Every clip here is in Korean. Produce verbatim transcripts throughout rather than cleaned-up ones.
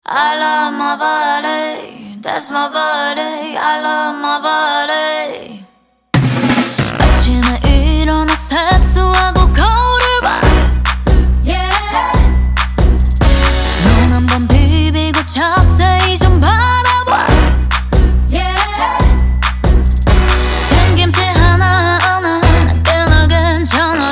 I love my body, that's my body. I love my body. 아침에 일어나 세수하고 거울을 봐. Yeah. 눈 한번 비비고 자세히 좀 바라봐. Yeah. 생김새 하나하나 난 꽤나 괜찮아.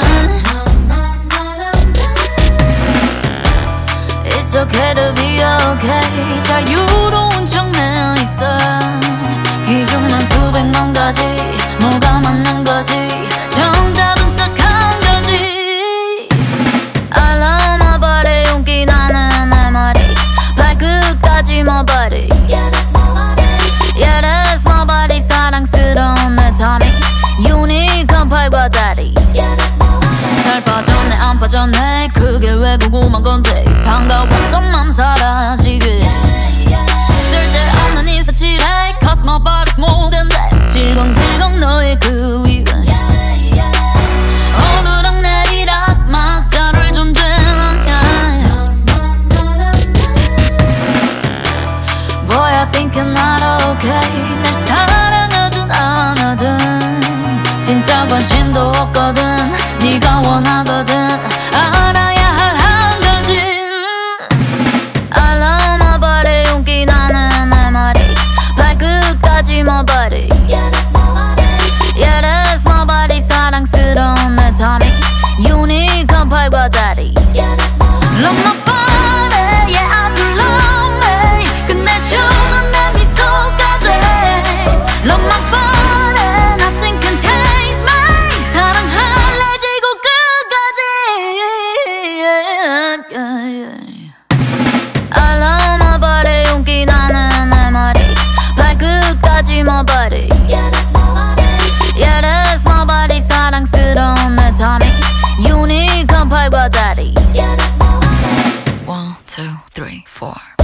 It's okay to be okay. 자유로운 척 내 있어. 기준만 수백만 가지. 뭐가 맞는 거지? 정답은 딱 한 가지. I love my body. 용기 나는 내 머리 발끝까지 my body. Yeah, that's my body. Yeah, that's my body. 사랑스러운 내 tummy. 유니크한 팔과 다리. Yeah, that's my body. 살 빠졌네 안 빠졌네 그게 왜 궁금한 건데. 반가웠던 맘 사라지게. 쓸데없는 인사치레 Cause my body's more than that. 질겅질겅 너의 그 위에 오르락 내리락 막 다를 존재는 아니야. Boy I think I'm not okay. 날 사랑하든 안 하든 진짜 관심도 없거든. 네가 원하거든. 알아야 할 한 가지. I love my body. 용기 나는 내 머리 발끝까지 my body. Yeah, that's my body. Yeah, that's my body. 사랑스러운 내 tummy. 유니크한 팔과 다리. Yeah, that's my body. Love my body. Yeah, I do love me. 끝내주는 내 미소까지. Love my body. Nothing can change me. 사랑할래 지구 끝까지. Yeah, yeah, yeah. I love my body. 용기 나는 내 머리 발끝까지 my body. Yeah, that's my body. Yeah, that's my body. 사랑스러운 내 tummy. 유니크한 팔과 다리. Yeah, that's my body. One, two, three, four.